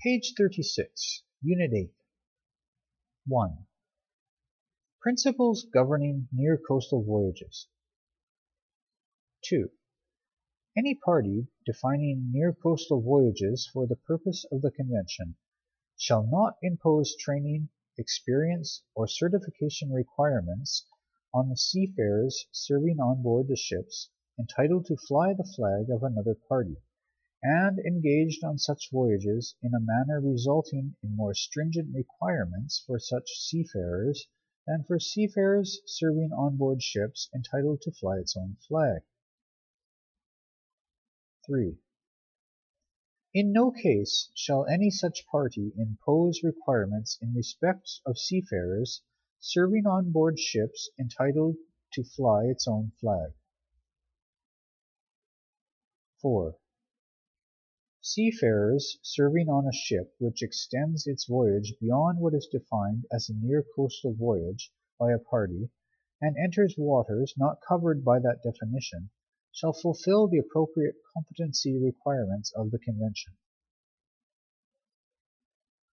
Page 36, Unit 8. 1. Principles governing near coastal voyages. 2. Any party defining near coastal voyages for the purpose of the Convention shall not impose training, experience, or certification requirements on the seafarers serving on board the ships entitled to fly the flag of another party, and engaged on such voyages in a manner resulting in more stringent requirements for such seafarers than for seafarers serving on board ships entitled to fly its own flag. 3. In no case shall any such party impose requirements in respect of seafarers serving on board ships entitled to fly its own flag. 4. Seafarers serving on a ship which extends its voyage beyond what is defined as a near coastal voyage by a party, and enters waters not covered by that definition, shall fulfill the appropriate competency requirements of the Convention.